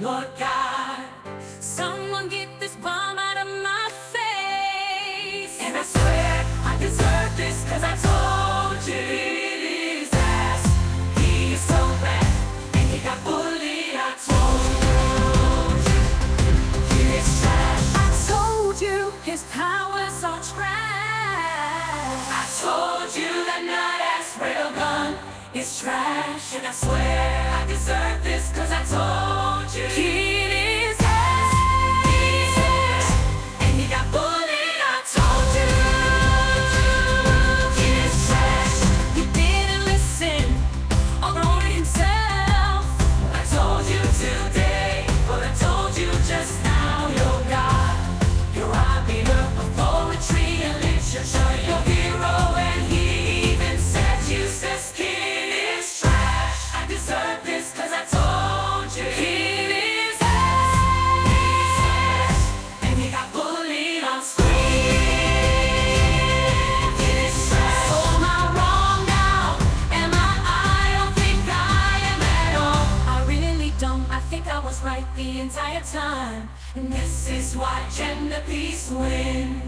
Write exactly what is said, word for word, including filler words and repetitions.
Lord God, Someone get this bomb out of my face. and I swear I deserve this, cause I told you it is ass. He is so bad, and he got bullied. I told you, he is trash. I told you his powers are trash. I told you that nut ass railgun is trash. And I swear I deserve this, cause I told you Kid is he is ass, and he got bullied. I told you he is trash. He didn't listen, all wrote himself. I told you today, but I told you just now. You're God, you're robbing up of poetry and literature. You're hero, and he even said you says kid is trash. I deserve this, cause I told you Kid is he's ass, and he got bullied on screen. Kid is trash. So am I wrong now? Am I? I don't think I am at all. I really don't. I think I was right the entire time. And this is why gender peace wins.